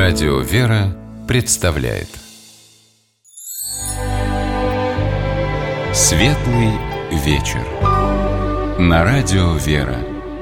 Радио «Вера» представляет Светлый вечер на Радио «Вера».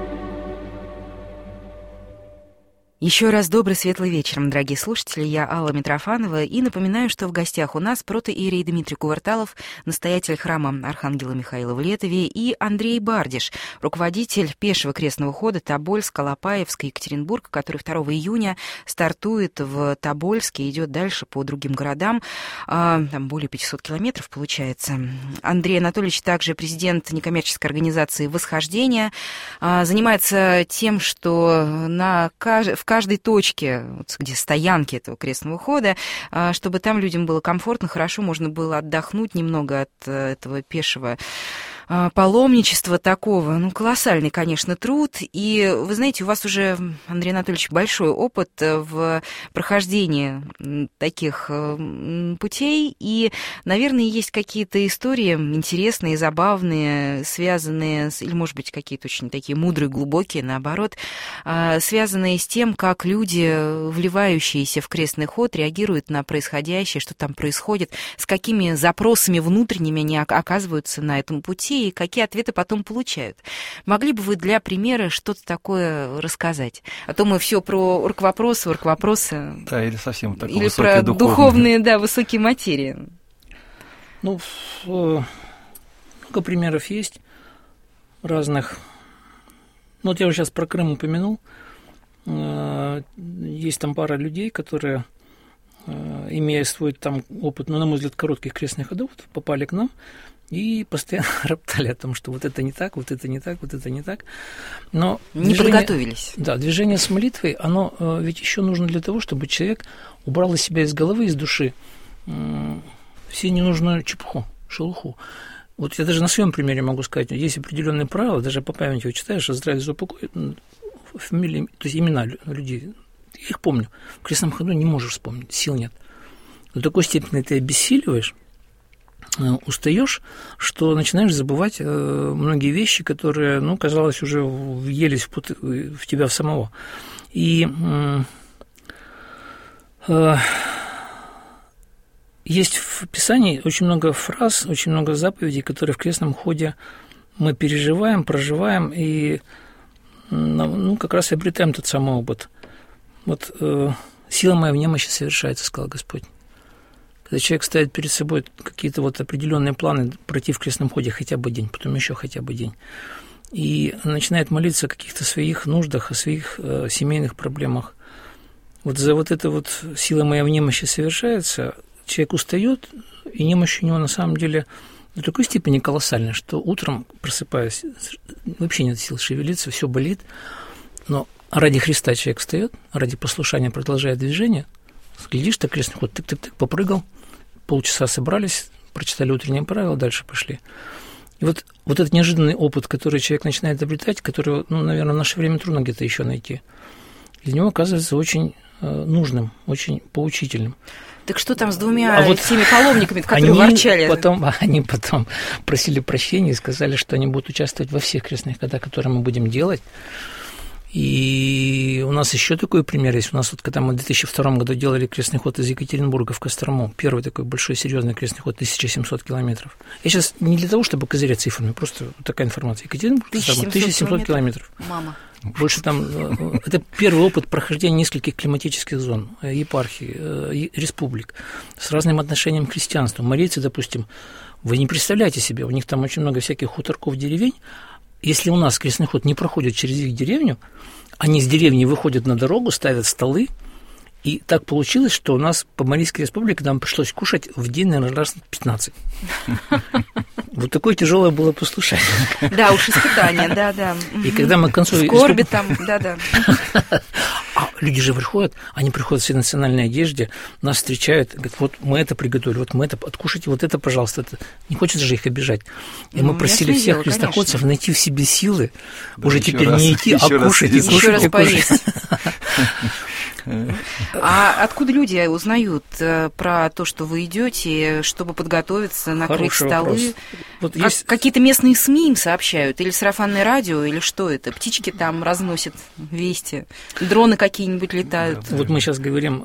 Еще раз добрый светлый вечер, дорогие слушатели. Я Алла Митрофанова и напоминаю, что в гостях у нас протоиерей Дмитрий Кувырталов, настоятель храма Архангела Михаила в Летове, и Андрей Бардиш, руководитель пешего крестного хода Тобольск, Алапаевск, Екатеринбург, который 2 июня стартует в Тобольске и идет дальше по другим городам. Там более 500 километров получается. Андрей Анатольевич также президент некоммерческой организации «Восхождение». Занимается тем, что в каждой точке, где стоянки этого крестного хода, чтобы там людям было комфортно, хорошо, можно было отдохнуть немного от этого пешего паломничества такого. Колоссальный, конечно, труд. И, вы знаете, у вас уже, Андрей Анатольевич, большой опыт в прохождении таких путей. И, наверное, есть какие-то истории интересные, забавные, связанные, или, может быть, какие-то очень такие мудрые, глубокие, наоборот, связанные с тем, как люди, вливающиеся в крестный ход, реагируют на происходящее, что там происходит, с какими запросами внутренними они оказываются на этом пути, и какие ответы потом получают. Могли бы вы для примера что-то такое рассказать? А то мы все про оргвопросы. Да, или совсем так или про духовные, высокие материи. Много примеров есть разных. Вот я уже сейчас про Крым упомянул. Есть там пара людей, которые, имея свой там опыт, на мой взгляд, коротких крестных ходов, попали к нам и постоянно роптали о том, что вот это не так, вот это не так, вот это не так. Но не подготовились. Да, движение с молитвой, оно ведь еще нужно для того, чтобы человек убрал из себя, из головы, из души все ненужную чепуху, шелуху. Вот я даже на своем примере могу сказать, есть определенные правила, даже по памяти его читаешь, здравие за упокой, фамилии, то есть имена людей, я их помню. В крестном ходу не можешь вспомнить, сил нет. До такой степени ты обессиливаешь, устаешь, что начинаешь забывать многие вещи, которые, казалось, уже въелись в тебя в самого. И есть в Писании очень много фраз, очень много заповедей, которые в крестном ходе мы переживаем, проживаем и как раз обретаем тот самый опыт. Вот «сила моя в немощи совершается», сказал Господь. Когда человек ставит перед собой какие-то вот определенные планы пройти в крестном ходе хотя бы день, потом еще хотя бы день, и начинает молиться о каких-то своих нуждах, о своих семейных проблемах, вот за вот это вот «сила моя в немощи совершается», человек устает, и немощь у него на самом деле до такой степени колоссальная, что утром, просыпаясь, вообще нет сил шевелиться, все болит, но ради Христа человек встает, ради послушания продолжает движение, глядишь, так крестный ход, тык-тык-тык, попрыгал, полчаса собрались, прочитали утренние правила, дальше пошли. И вот этот неожиданный опыт, который человек начинает обретать, который, наверное, в наше время трудно где-то еще найти, для него оказывается очень нужным, очень поучительным. Так что там с двумя теми паломниками, которые ворчали? Они потом просили прощения и сказали, что они будут участвовать во всех крестных ходах, которые мы будем делать. И у нас еще такой пример есть. У нас когда мы в 2002 году делали крестный ход из Екатеринбурга в Кострому, первый такой большой серьезный крестный ход, 1700 километров. Я сейчас не для того, чтобы козырять цифрами, просто вот такая информация. Екатеринбург, 1700 километров. Мама. Больше там... Это первый опыт прохождения нескольких климатических зон, епархий, республик, с разным отношением к христианству. Марийцы, допустим, вы не представляете себе, у них там очень много всяких хуторков, деревень. Если у нас крестный ход не проходит через их деревню, они с деревни выходят на дорогу, ставят столы, и так получилось, что у нас по Марийской республике нам пришлось кушать в день, наверное, раз 15. Вот такое тяжелое было послушание. Да, уж испытание, да. И когда мы к концу... Скорби там, да. А люди же приходят, они приходят в всей национальной одежде, нас встречают, говорят, вот мы это приготовили, вот мы это, откушайте вот это, пожалуйста. Это. Не хочется же их обижать. И мы просили всех христоходцев найти в себе силы, уже теперь не идти, а кушать и кушать. Еще раз поесть. А откуда люди узнают про то, что вы идете, чтобы подготовиться, накрыть столы? Вот какие-то местные СМИ им сообщают? Или сарафанное радио, или что это? Птички там разносят вести, дроны какие-нибудь летают? Вот мы сейчас говорим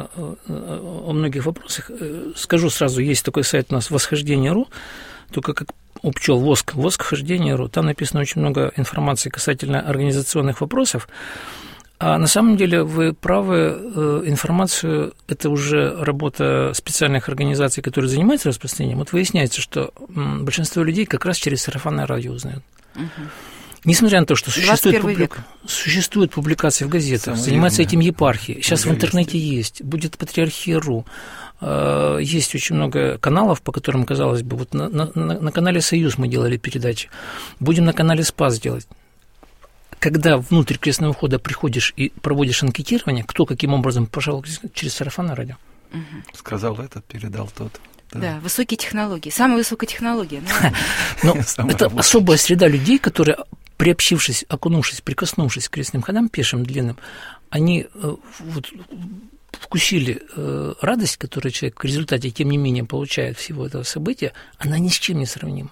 о многих вопросах. Скажу сразу, есть такой сайт у нас «Восхождение.ру», только как у пчел «Восхождение.ру». Там написано очень много информации касательно организационных вопросов. А на самом деле вы правы, информацию – это уже работа специальных организаций, которые занимаются распространением. Вот выясняется, что большинство людей как раз через сарафанное радио узнают. Угу. Несмотря на то, что существуют публикации в газетах, занимаются этим епархии, сейчас в интернете есть, будет Патриархия.ру, есть очень много каналов, по которым, казалось бы, вот на канале «Союз» мы делали передачи, будем на канале «Спас» делать. Когда внутрь крестного хода приходишь и проводишь анкетирование, кто каким образом пошел через сарафанное радио. Сказал этот, передал тот. Да, высокие технологии, самая высокая технология. Но это особая среда людей, которые, приобщившись, окунувшись, прикоснувшись к крестным ходам пешим, длинным, они вот вкусили радость, которую человек в результате, тем не менее, получает всего этого события, она ни с чем не сравнима.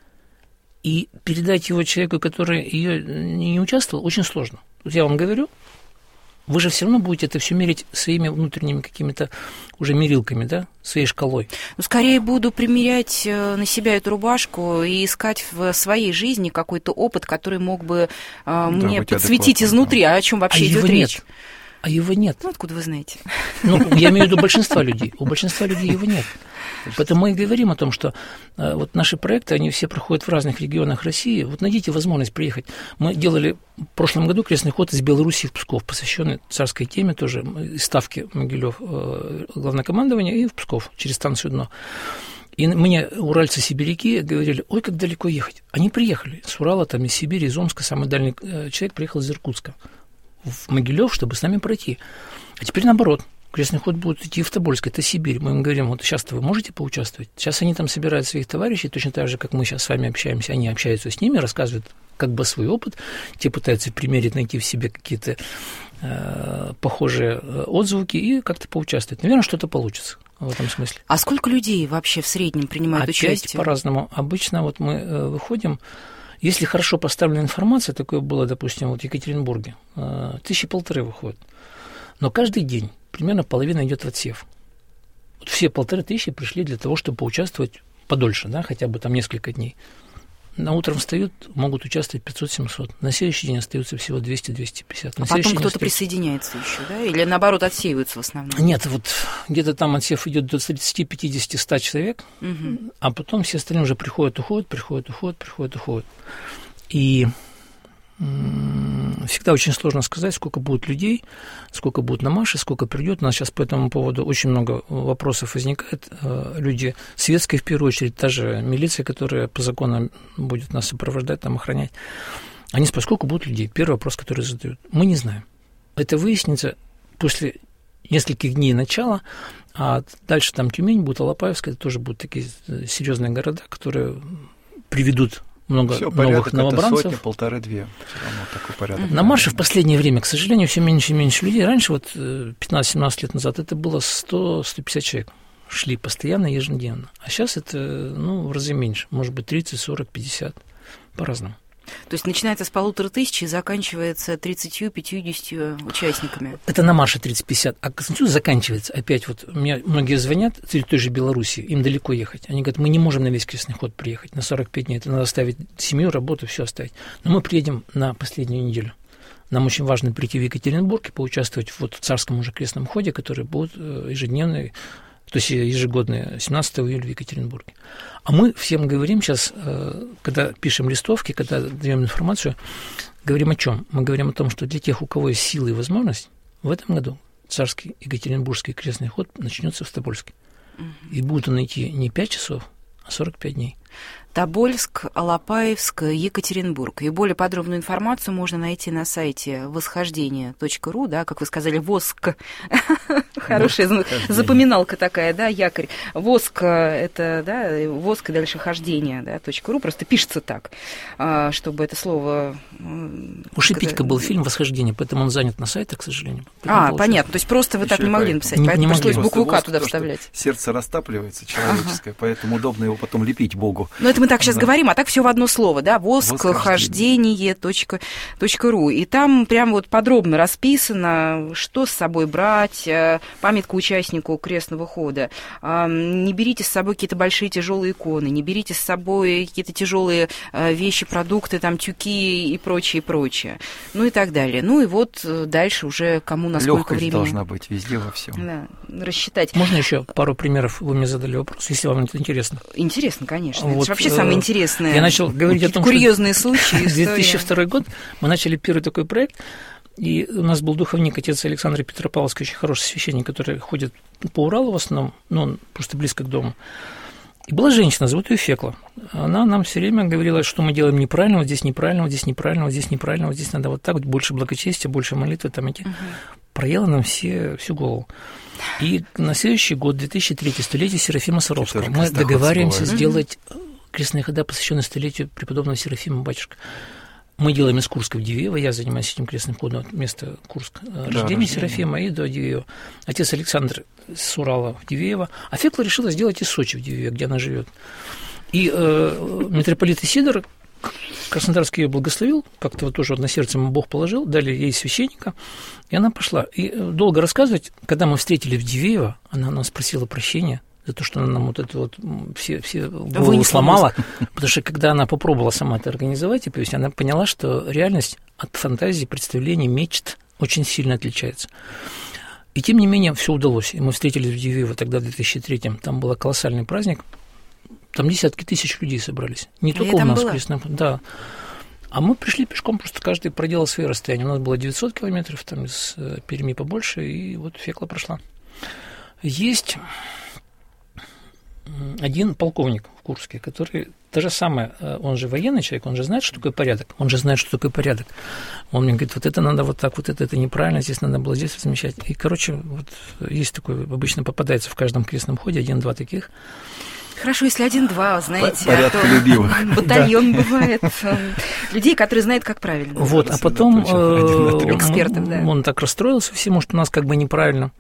И передать его человеку, который ее не участвовал, очень сложно. Вот я вам говорю, вы же все равно будете это все мерить своими внутренними какими-то уже мерилками, да, своей шкалой. Ну, скорее буду примерять на себя эту рубашку и искать в своей жизни какой-то опыт, который мог бы мне подсветить изнутри, о чем вообще идет речь. А его нет. Ну, откуда вы знаете? Ну, я имею в виду большинства людей. У большинства людей его нет. Поэтому мы и говорим о том, что вот наши проекты, они все проходят в разных регионах России. Вот найдите возможность приехать. Мы делали в прошлом году крестный ход из Беларуси в Псков, посвященный царской теме тоже, из Ставки Могилев, главнокомандования, и в Псков, через станцию Дно. И мне уральцы-сибиряки говорили, ой, как далеко ехать. Они приехали с Урала, там, из Сибири, из Омска. Самый дальний человек приехал из Иркутска в Могилев, чтобы с нами пройти. А теперь наоборот. Крестный ход будет идти в Тобольск, это Сибирь. Мы им говорим, вот сейчас-то вы можете поучаствовать? Сейчас они там собирают своих товарищей, точно так же, как мы сейчас с вами общаемся. Они общаются с ними, рассказывают как бы свой опыт. Те пытаются примерить, найти в себе какие-то похожие отзвуки и как-то поучаствовать. Наверное, что-то получится в этом смысле. А сколько людей вообще в среднем принимают участие? Опять по-разному. Обычно вот мы выходим. Если хорошо поставлена информация, такое было, допустим, вот в Екатеринбурге, 1500 выходит. Но каждый день примерно половина идет в отсев. Вот все 1500 пришли для того, чтобы поучаствовать подольше, да, хотя бы там несколько дней. На утром встают, могут участвовать 500-700. На следующий день остаются всего 200-250. А потом кто-то присоединяется еще, да? Или наоборот отсеиваются в основном? Нет, вот где-то там отсев идет до 30, 50, 100 человек, а потом все остальные уже приходят, уходят. И всегда очень сложно сказать, сколько будет людей, сколько будет на марше, сколько придет. У нас сейчас по этому поводу очень много вопросов возникает. Люди светские, в первую очередь, та же милиция, которая по закону будет нас сопровождать, там, охранять. Они спрашивают, сколько будет людей. Первый вопрос, который задают. Мы не знаем. Это выяснится после нескольких дней начала, а дальше там Тюмень будет, Алапаевская, это тоже будут такие серьезные города, которые приведут много новых новобранцев. Сотни, 1,5-2. Все равно такой порядок. На марше в последнее время, к сожалению, все меньше и меньше людей. Раньше, вот 15-17 лет назад, это было 100-150 человек. Шли постоянно, ежедневно. А сейчас это, в разы меньше. Может быть, 30, 40, 50. По-разному. То есть начинается с 1500 и заканчивается 30-50 участниками. Это на марше 30-50. А к концу заканчивается. Опять вот мне многие звонят в той же Беларуси, им далеко ехать. Они говорят, мы не можем на весь крестный ход приехать, на 45 дней. Это надо оставить семью, работу, все оставить. Но мы приедем на последнюю неделю. Нам очень важно прийти в Екатеринбург и поучаствовать в царском уже крестном ходе, который будет ежедневный, то есть ежегодный, 17 июля в Екатеринбурге. А мы всем говорим сейчас, когда пишем листовки, когда даем информацию, говорим о чем? Мы говорим о том, что для тех, у кого есть силы и возможность, в этом году царский Екатеринбургский крестный ход начнется в Тобольске. И будет он идти не 5 часов, а 45 дней. Тобольск, Алапаевск, Екатеринбург. И более подробную информацию можно найти на сайте восхождение.ру, да, как вы сказали, воск. Хорошая запоминалка такая, да, якорь. Воск, это, да, воск и дальше хождение, да, .ру, просто пишется так, чтобы это слово... У Шипитько был фильм «Восхождение», поэтому он занят на сайтах, к сожалению. Понятно, то есть просто вы так не могли написать, поэтому пришлось букву «К» туда вставлять. Сердце растапливается человеческое, поэтому удобно его потом лепить Богу. Но это мы так сейчас говорим, а так все в одно слово, да, восхождение.ру. И там прям вот подробно расписано, что с собой брать, памятка участнику крестного хода. Не берите с собой какие-то большие тяжелые иконы, не берите с собой какие-то тяжелые вещи, продукты, там, тюки и прочее, прочее. Ну и так далее. Ну и вот дальше уже кому на сколько времени. Лёгкость должна быть везде во всем. Да, рассчитать. Можно еще пару примеров? Вы мне задали вопрос, если вам это интересно. Интересно, конечно. Вот, это же вообще самое интересное. Я начал говорить о том, курьезные случаи. 2002 год мы начали первый такой проект, и у нас был духовник, отец Александр Петропавловский, очень хороший священник, который ходит по Уралу в основном, но он просто близко к дому. И была женщина, зовут ее Фекла. Она нам все время говорила, что мы делаем неправильно, вот здесь неправильно, вот здесь неправильно, вот здесь неправильно, вот здесь надо вот так, вот больше благочестия, больше молитвы, там эти. Проела нам всю голову. И на следующий год, 2003, столетие Серафима Саровского, мы договариваемся сделать крестные хода, посвященные столетию преподобного Серафима Батюшка. Мы делаем из Курска в Дивеево, я занимаюсь этим крестным ходом от места Курск, рождения Серафима, и до Дивеева. Отец Александр с Урала в Дивеево, а Фекла решила сделать из Сочи в Дивеево, где она живет. И митрополит Исидор Краснодарский ее благословил, как-то вот тоже вот на сердце ему Бог положил, дали ей священника, и она пошла. И долго рассказывать, когда мы встретили в Дивеево, она нас просила прощения за то, что она нам вот это вот все голову сломала, потому что когда она попробовала сама это организовать, и, то есть она поняла, что реальность от фантазии, представлений, мечт очень сильно отличается. И тем не менее все удалось. И мы встретились в Дивеево тогда в 2003-м, там был колоссальный праздник, там десятки тысяч людей собрались. Не только у нас, да. А мы пришли пешком, просто каждый проделал свои расстояния. У нас было 900 километров, там из Перми побольше, и вот Фекла прошла. Есть один полковник в Курске, который то же самое, он же военный человек, он же знает, что такое порядок, Он мне говорит, вот это надо вот так, вот это неправильно, здесь надо было здесь размещать. И, короче, вот есть такой, обычно попадается в каждом крестном ходе один-два таких. Хорошо, если один-два, знаете, порядка любимых. Батальон бывает людей, которые знают, как правильно. Вот, а потом экспертов, да. Он так расстроился всему, что у нас как бы неправильно.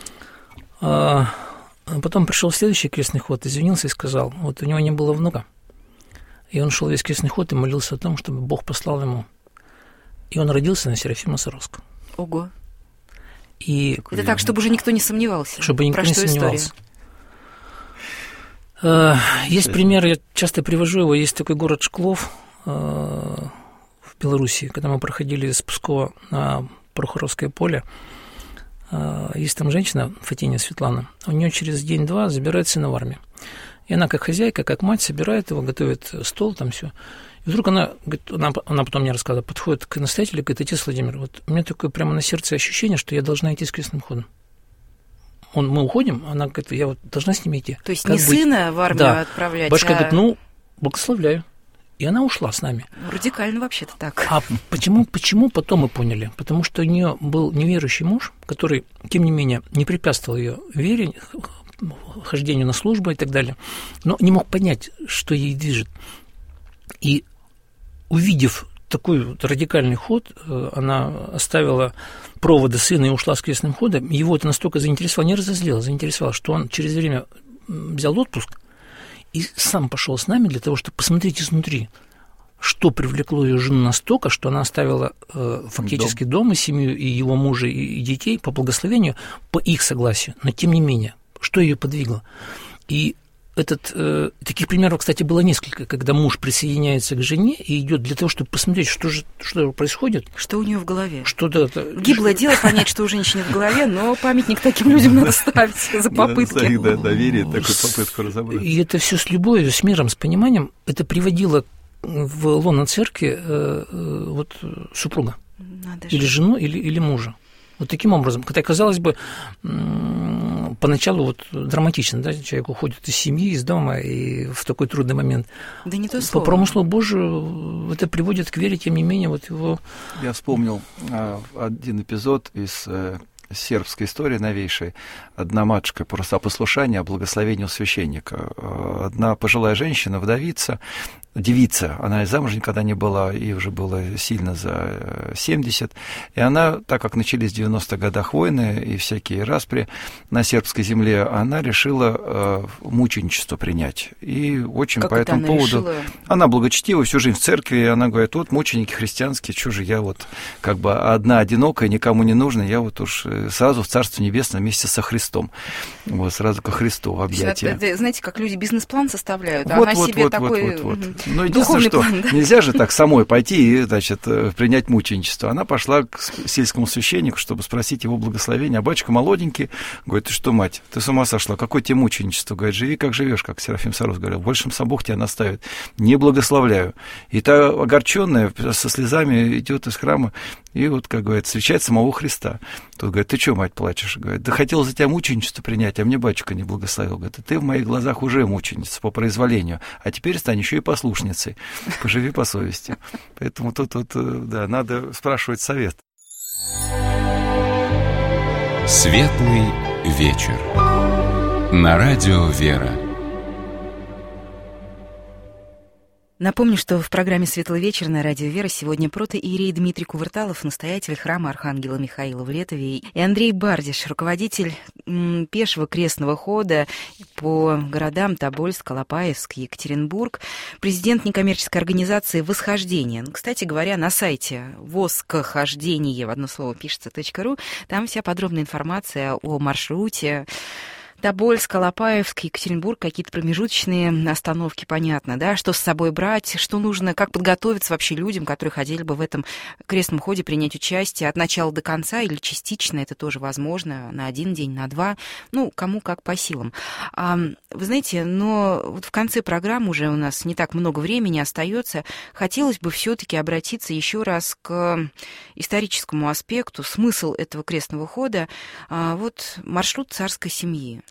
Потом пришел следующий крестный ход, извинился и сказал, вот у него не было внука, и он шел весь крестный ход и молился о том, чтобы Бог послал ему. И он родился на Серафима Саровского. Ого. И это так, чтобы уже никто не сомневался. Чтобы никто не сомневался. Есть пример, я часто привожу его, есть такой город Шклов в Белоруссии, когда мы проходили из Пскова на Прохоровское поле, есть там женщина, Фатиня Светлана, у нее через день-два забирает сына в армию. И она как хозяйка, как мать собирает его, готовит стол, там все. И вдруг она потом мне рассказывала, подходит к настоятелю и говорит, отец Владимир, вот у меня такое прямо на сердце ощущение, что я должна идти с крестным ходом. Мы уходим, она говорит, я вот должна с ними идти. То есть как не быть? Сына в армию отправлять, Батюшка говорит, благословляю. И она ушла с нами. Радикально вообще-то так. А почему потом мы поняли? Потому что у нее был неверующий муж, который, тем не менее, не препятствовал ее вере, хождению на службу и так далее, но не мог понять, что ей движет. И увидев такой вот радикальный ход, она оставила проводы сына и ушла с крестным ходом. Его это настолько заинтересовало, не разозлило, заинтересовало, что он через время взял отпуск и сам пошел с нами для того, чтобы посмотреть изнутри, что привлекло ее жену настолько, что она оставила фактически дом и семью, и его мужа, и детей по благословению, по их согласию, но тем не менее, что ее подвигло. И таких примеров, кстати, было несколько, когда муж присоединяется к жене и идет для того, чтобы посмотреть, что происходит. Что у нее в голове. Гиблое дело понять, что у женщины в голове, но памятник таким людям надо ставить за попытки. Доверие, такую попытку разобраться. И это все с любовью, с миром, с пониманием, это приводило в лоно церкви супруга. Или жену, или мужа. Вот таким образом. Хотя, казалось бы, поначалу вот драматично, да, человек уходит из семьи, из дома, и в такой трудный момент. Да не то По слово. промыслу Божию это приводит к вере, тем не менее, вот его... Я вспомнил один эпизод из сербской истории новейшей. Одна матушка просила послушания о благословении у священника. Одна пожилая женщина, вдовица, девица, она и замуж никогда не была, ей уже было сильно за 70, и она, так как начались в 90-х годах войны и всякие распри на сербской земле, она решила мученичество принять. И очень как по этому поводу... Решила? Она благочестива, всю жизнь в церкви, и она говорит, вот мученики христианские, что же я вот как бы одна одинокая, никому не нужна, я вот уж сразу в Царство Небесное вместе со Христом. Вот, сразу ко Христу в объятия. Это, знаете, как люди бизнес-план составляют, Вот, она себе такой... Ну, единственное, что план, да? нельзя же так самой пойти и, значит, принять мученичество. Она пошла к сельскому священнику, чтобы спросить его благословения. А батюшка молоденький, говорит, ты что, мать, ты с ума сошла? Какое тебе мученичество? Говорит, живи, как живешь, как Серафим Саровский говорил. Большим сам Бог тебя наставит. Не благословляю. И та огорченная со слезами идет из храма и вот, как говорит, встречает самого Христа. Тут говорит, ты что, мать, плачешь? Говорит, да хотел за тебя мученичество принять, а мне батюшка не благословил. Говорит, ты в моих глазах уже мученица по произволению, а теперь стань еще и послушницей. Поживи по совести. Поэтому тут, да, надо спрашивать совет. Светлый вечер. На радио «Вера». Напомню, что в программе «Светлый вечер» на радио «Вера» сегодня протоиерей Дмитрий Кувырталов, настоятель храма Архангела Михаила в Летове, и Андрей Бардиш, руководитель пешего крестного хода по городам Тобольск, Алапаевск, Екатеринбург, президент некоммерческой организации «Восхождение». Ну, кстати говоря, на сайте «Воскохождение» в одно слово пишется .ру, там вся подробная информация о маршруте, Тобольск, Алапаевск, Екатеринбург, какие-то промежуточные остановки, понятно, да, что с собой брать, что нужно, как подготовиться вообще людям, которые хотели бы в этом крестном ходе принять участие от начала до конца или частично, это тоже возможно, на 1 день, на 2, ну, кому как по силам. Вы знаете, но вот в конце программы уже у нас не так много времени остается, хотелось бы все-таки обратиться еще раз к историческому аспекту, смысл этого крестного хода, вот маршрут царской семьи.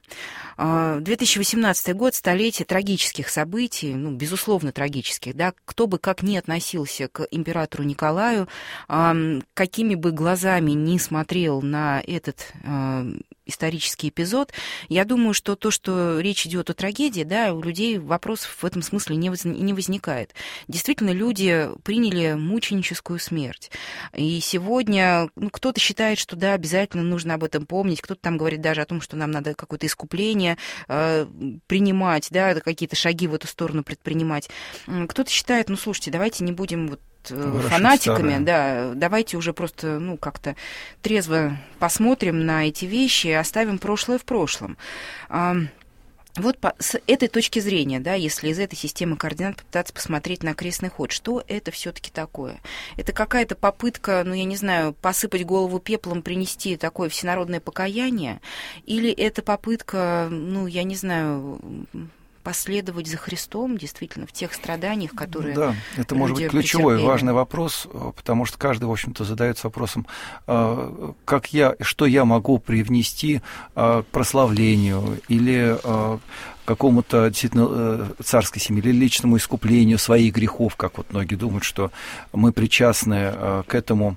2018 год, столетие трагических событий, ну, безусловно, трагических, да, кто бы как ни относился к императору Николаю, какими бы глазами ни смотрел на этот исторический эпизод, я думаю, что то, что речь идет о трагедии, да, у людей вопросов в этом смысле не возникает. Действительно, люди приняли мученическую смерть. И сегодня кто-то считает, что да, обязательно нужно об этом помнить, кто-то там говорит даже о том, что нам надо какое-то искупление принимать, да, какие-то шаги в эту сторону предпринимать. Кто-то считает, ну, слушайте, давайте не будем фанатиками, да, давайте уже просто, ну, как-то трезво посмотрим на эти вещи и оставим прошлое в прошлом. Вот с этой точки зрения, да, если из этой системы координат попытаться посмотреть на крестный ход, что это все-таки такое? Это какая-то попытка, ну, я не знаю, посыпать голову пеплом, принести такое всенародное покаяние? Или это попытка, ну, я не знаю, последовать за Христом, действительно, в тех страданиях, которые... Да, это может быть ключевой, важный вопрос, потому что каждый, в общем-то, задается вопросом, что я могу привнести к прославлению или какому-то действительно царской семье или личному искуплению своих грехов, как вот многие думают, что мы причастны к этому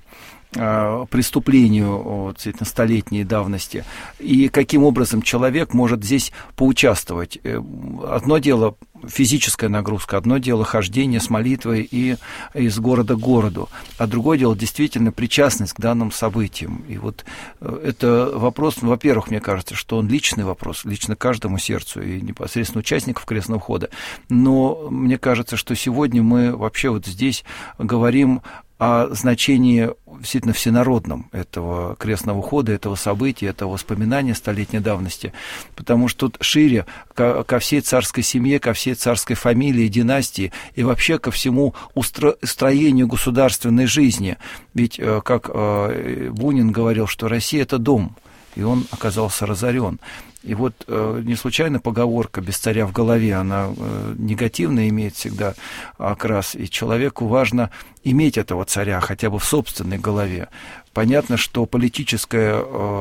преступлению действительно столетней давности, и каким образом человек может здесь поучаствовать. Одно дело физическая нагрузка, одно дело хождение с молитвой и из города к городу, а другое дело действительно причастность к данным событиям. И вот это вопрос, ну, во-первых, мне кажется, что он личный вопрос, лично каждому сердцу и непосредственно участников крестного хода, но мне кажется, что сегодня мы вообще вот здесь говорим о значении действительно всенародном этого крестного хода, этого события, этого воспоминания столетней давности, потому что тут шире ко всей царской семье, ко всей царской фамилии, династии и вообще ко всему устроению государственной жизни. Ведь, как Бунин говорил, что Россия – это дом. и он оказался разорен. И вот не случайно поговорка «без царя в голове», она негативно имеет всегда окрас, и человеку важно иметь этого царя хотя бы в собственной голове. Понятно, что политическая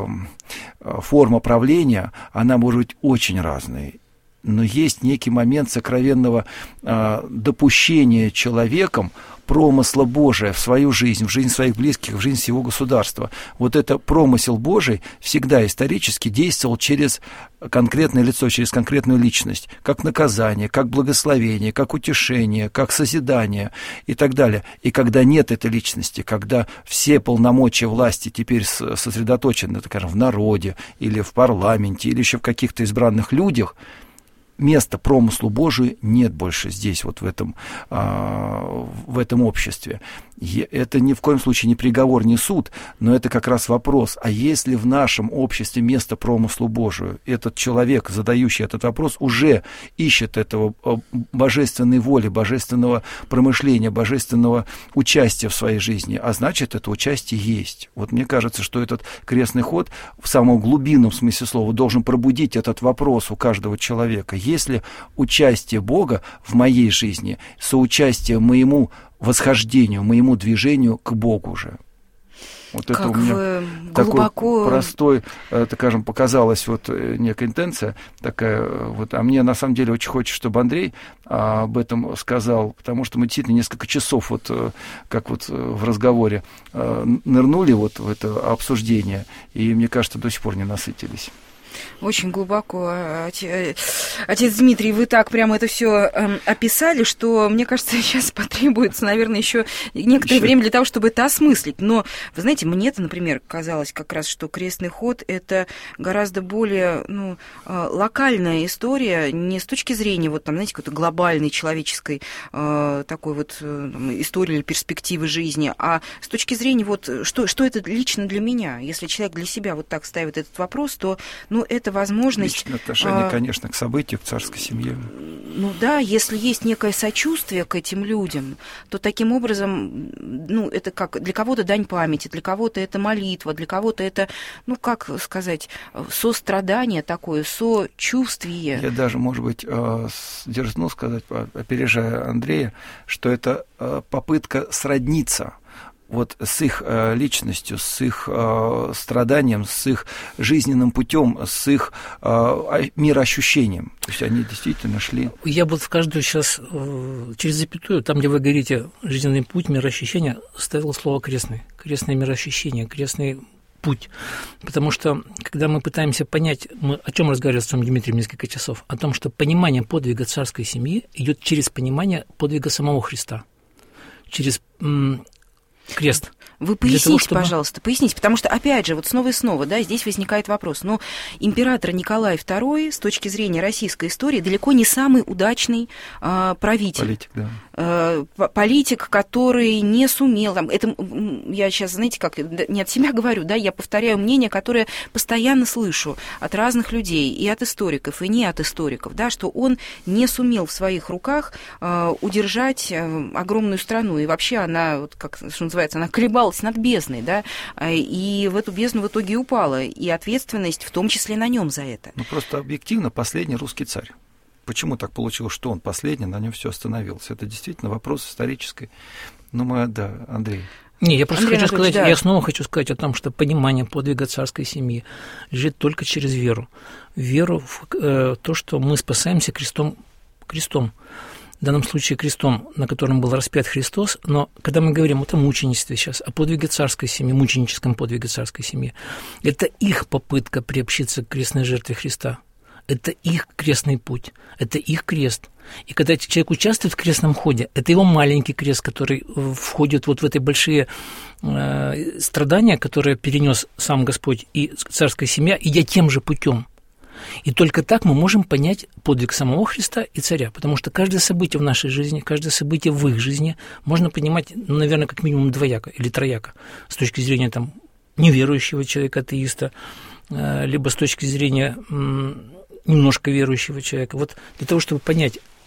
форма правления, она может быть очень разной. Но есть некий момент сокровенного допущения человеком промысла Божия в свою жизнь, в жизнь своих близких, в жизнь всего государства. Вот это промысел Божий всегда исторически действовал через конкретное лицо, через конкретную личность, как наказание, как благословение, как утешение, как созидание и так далее. И когда нет этой личности, когда все полномочия власти теперь сосредоточены, скажем, в народе или в парламенте, или еще в каких-то избранных людях, места промыслу Божию нет больше здесь, вот в этом обществе. Это ни в коем случае не приговор, не суд, но это как раз вопрос, а есть ли в нашем обществе место промыслу Божию? Этот человек, задающий этот вопрос, уже ищет этого божественной воли, божественного промышления, божественного участия в своей жизни, а значит, это участие есть. Вот мне кажется, что этот крестный ход в самом глубинном смысле слова должен пробудить этот вопрос у каждого человека. Есть ли участие Бога в моей жизни, соучастие моему восхождению, моему движению к Богу же? Вот как это у меня глубоко... такой простой, так скажем, показалась вот некая интенция такая. Вот, а мне на самом деле очень хочется, чтобы Андрей об этом сказал, потому что мы действительно несколько часов, вот, как вот в разговоре, нырнули вот в это обсуждение, и, мне кажется, до сих пор не насытились. Очень глубоко. Отец Дмитрий, вы так прямо это все описали, что, мне кажется, сейчас потребуется, наверное, еще некоторое время для того, чтобы это осмыслить. Но, вы знаете, мне-то, например, казалось как раз, что крестный ход – это гораздо более локальная история, не с точки зрения, вот там, знаете, какой-то глобальной человеческой такой вот истории или перспективы жизни, а с точки зрения, вот, что это лично для меня. Если человек для себя вот так ставит этот вопрос, то, это возможность... Личное отношение, конечно, к событию, к царской семье. Да, если есть некое сочувствие к этим людям, то таким образом, это как для кого-то дань памяти, для кого-то это молитва, для кого-то это, как сказать, сострадание такое, сочувствие. Я даже, может быть, дерзну сказать, опережая Андрея, что это попытка сродниться вот с их личностью, с их страданием, с их жизненным путем, с их мироощущением. То есть они действительно шли. Я вот в каждую сейчас через запятую, там, где вы говорите жизненный путь, мироощущение, ставил слово крестный. Крестное мироощущение, крестный путь. Потому что, когда мы пытаемся понять, мы о чем разговаривали с отцом Дмитрием несколько часов, о том, что понимание подвига царской семьи идет через понимание подвига самого Христа, через крест. Вы поясните, пожалуйста, поясните, потому что, опять же, вот снова и снова, да, здесь возникает вопрос, но император Николай II с точки зрения российской истории далеко не самый удачный правитель. Политик, да. Политик, который не сумел, это я сейчас, знаете, как, не от себя говорю, да, я повторяю мнение, которое постоянно слышу от разных людей, и от историков, и не от историков, да, что он не сумел в своих руках удержать огромную страну, и вообще она, вот как, что называется, она колебалась над бездной, да, и в эту бездну в итоге упала, и ответственность в том числе на нем за это. Просто объективно последний русский царь. Почему так получилось, что он последний, на нем все остановилось? Это действительно вопрос исторический. Андрей. Не, я просто хочу сказать, да. Я снова хочу сказать о том, что понимание подвига царской семьи лежит только через веру. Веру в то, что мы спасаемся крестом. В данном случае крестом, на котором был распят Христос, но когда мы говорим о мученичестве сейчас, о подвиге царской семьи, мученическом подвиге царской семьи, это их попытка приобщиться к крестной жертве Христа, это их крестный путь, это их крест. И когда человек участвует в крестном ходе, это его маленький крест, который входит вот в эти большие страдания, которые перенес сам Господь и царская семья, идя тем же путем. И только так мы можем понять подвиг самого Христа и царя, потому что каждое событие в нашей жизни, каждое событие в их жизни можно понимать, наверное, как минимум двояко или трояко, с точки зрения неверующего человека, атеиста, либо с точки зрения немножко верующего человека. Вот для того, чтобы понять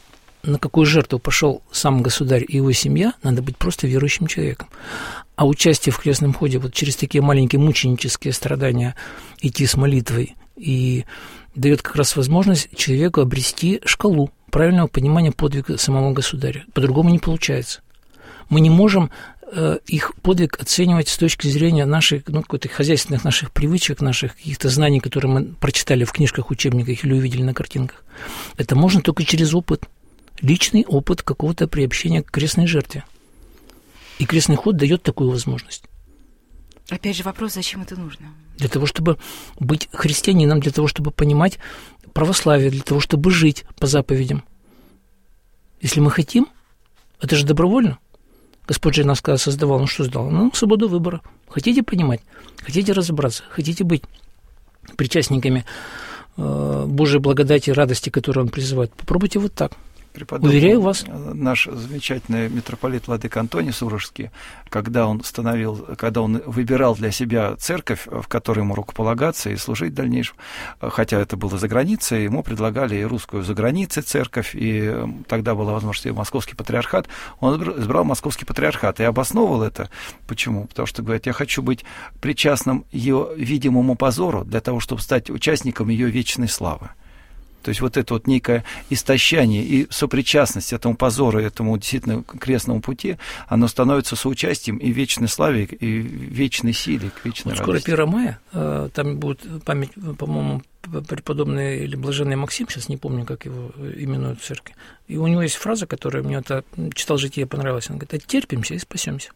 на какую жертву пошел сам государь и его семья, надо быть просто верующим человеком. А участие в крестном ходе вот через такие маленькие мученические страдания идти с молитвой и дает как раз возможность человеку обрести шкалу правильного понимания подвига самого государя. По-другому не получается. Мы не можем их подвиг оценивать с точки зрения наших, каких-то хозяйственных наших привычек, наших каких-то знаний, которые мы прочитали в книжках, учебниках или увидели на картинках. Это можно только через опыт, личный опыт какого-то приобщения к крестной жертве. И крестный ход дает такую возможность. Опять же вопрос, зачем это нужно? Для того, чтобы быть христианином, для того, чтобы понимать православие, для того, чтобы жить по заповедям. Если мы хотим, это же добровольно. Господь же нас когда создавал, что создал? Свободу выбора. Хотите понимать, хотите разобраться, хотите быть причастниками Божьей благодати и радости, которую Он призывает, попробуйте вот так. Уверяю вас. Наш замечательный митрополит владыка Антоний Сурожский, когда он выбирал для себя церковь, в которой ему рукополагаться и служить в дальнейшем, хотя это было за границей, ему предлагали и русскую за границей церковь, и тогда была возможность и Московский патриархат, он избрал Московский патриархат и обосновывал это. Почему? Потому что, говорит, я хочу быть причастным ее видимому позору для того, чтобы стать участником ее вечной славы. То есть вот это вот некое истощание и сопричастность этому позору, этому действительно крестному пути, оно становится соучастием и в вечной славе, и в вечной силе, к вечной радости. Скоро 1 мая, там будет память, по-моему, преподобный или блаженный Максим, сейчас не помню, как его именуют в церкви, и у него есть фраза, которая мне читал житие, понравилась, он говорит: оттерпимся и спасемся.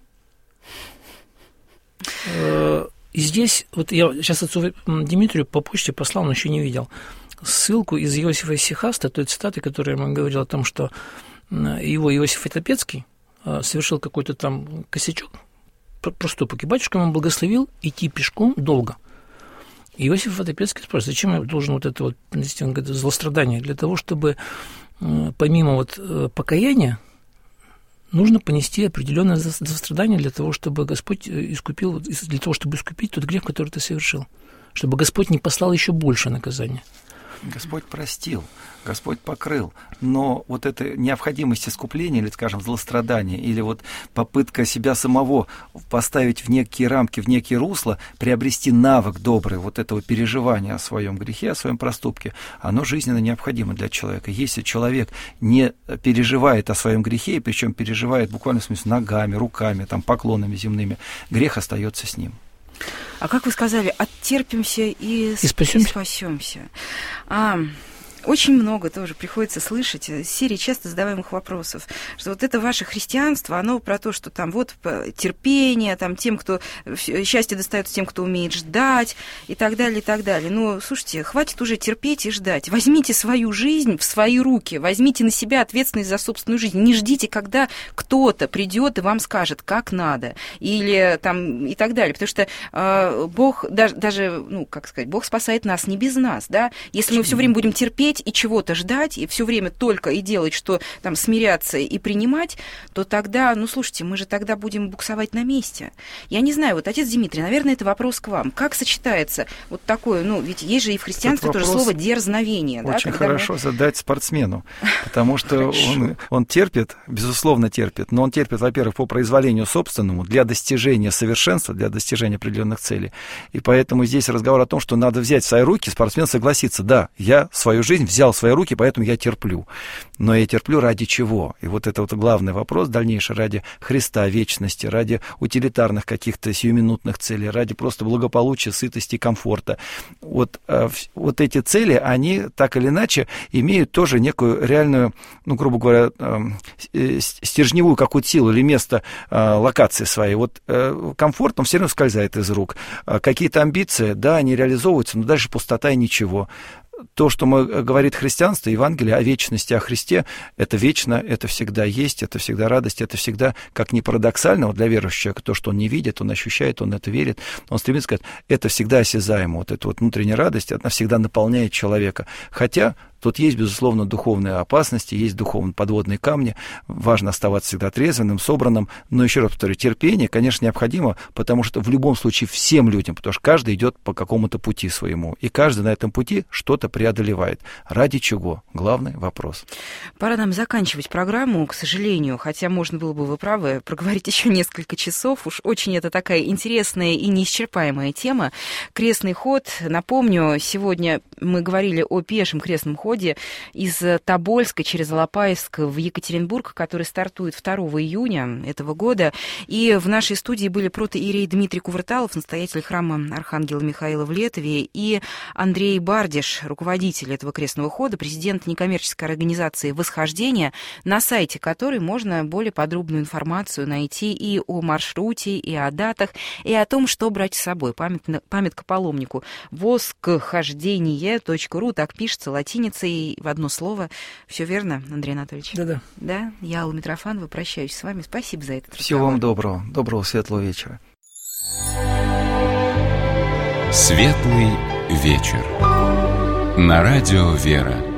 И здесь, вот я сейчас отцу Дмитрию по почте послал, но еще не видел, ссылку из Иосифа Исихаста, той цитаты, которая ему говорила о том, что его Иосиф Отопецкий совершил какой-то там косячок, проступок, и батюшка ему благословил идти пешком долго. И Иосиф Отопецкий спрашивает, зачем я должен вот это вот, он говорит, злострадание? Для того, чтобы помимо вот покаяния нужно понести определенное злострадание для того, чтобы Господь искупил, для того, чтобы искупить тот грех, который ты совершил, чтобы Господь не послал еще больше наказания. Господь простил, Господь покрыл, но вот эта необходимость искупления, или, скажем, злострадания, или вот попытка себя самого поставить в некие рамки, в некие русла, приобрести навык добрый вот этого переживания о своем грехе, о своем проступке, оно жизненно необходимо для человека. Если человек не переживает о своем грехе, и причем переживает буквально в смысле ногами, руками, там, поклонами земными, грех остается с ним. А как вы сказали, оттерпимся и спасемся. Очень много тоже приходится слышать из серии часто задаваемых вопросов, что вот это ваше христианство, оно про то, что там вот терпение, там тем, кто счастье достается тем, кто умеет ждать и так далее, и так далее. Ну, слушайте, хватит уже терпеть и ждать. Возьмите свою жизнь в свои руки, возьмите на себя ответственность за собственную жизнь. Не ждите, когда кто-то придет и вам скажет, как надо, или там и так далее. Потому что Бог даже, Бог спасает нас не без нас, да. Если мы все время будем терпеть и чего-то ждать, и все время только и делать, что там смиряться и принимать, то тогда, слушайте, мы же тогда будем буксовать на месте. Я не знаю, вот, отец Дмитрий, наверное, это вопрос к вам. Как сочетается вот такое, ведь есть же и в христианстве тоже слово дерзновение. Очень хорошо задать спортсмену, потому что он терпит, безусловно терпит, но он терпит, во-первых, по произволению собственному, для достижения совершенства, для достижения определенных целей. И поэтому здесь разговор о том, что надо взять в свои руки, спортсмен согласится, да, я свою жизнь взял в свои руки, поэтому я терплю. Но я терплю ради чего? И вот это вот главный вопрос дальнейший, ради Христа, вечности, ради утилитарных каких-то сиюминутных целей, ради просто благополучия, сытости, комфорта. Вот эти цели, они так или иначе имеют тоже некую реальную, грубо говоря, стержневую какую-то силу или место локации своей. Вот комфорт, он все равно скользает из рук. Какие-то амбиции, да, они реализовываются, но дальше пустота и ничего. То, что говорит христианство, Евангелие о вечности, о Христе, это вечно, это всегда есть, это всегда радость, это всегда, как ни парадоксально, вот для верующего человека, то, что он не видит, он ощущает, он это верит, он стремится сказать, это всегда осязаемо, вот эта вот внутренняя радость, она всегда наполняет человека. Хотя Тут есть, безусловно, духовные опасности, есть духовные подводные камни. Важно оставаться всегда трезвенным, собранным. Но, еще раз повторю, терпение, конечно, необходимо, потому что в любом случае всем людям, потому что каждый идет по какому-то пути своему, и каждый на этом пути что-то преодолевает. Ради чего? Главный вопрос. Пора нам заканчивать программу, к сожалению, хотя можно было бы, вы правы, проговорить еще несколько часов. Уж очень это такая интересная и неисчерпаемая тема. Крестный ход. Напомню, сегодня мы говорили о пешем крестном ходе из Тобольска через Алапаевск в Екатеринбург, который стартует 2 июня этого года. И в нашей студии были протоиерей Дмитрий Кувырталов, настоятель храма Архангела Михаила в Летове, и Андрей Бардиш, руководитель этого крестного хода, президент некоммерческой организации «Восхождение», на сайте которой можно более подробную информацию найти и о маршруте, и о датах, и о том, что брать с собой. Памятка паломнику. восхождение.ру, так пишется латиницей в одно слово. Все верно, Андрей Анатольевич? Да-да. Да, я, Алла Митрофанова, прощаюсь с вами. Спасибо за этот разговор. Всего вам доброго. Доброго светлого вечера. Светлый вечер. На радио «Вера».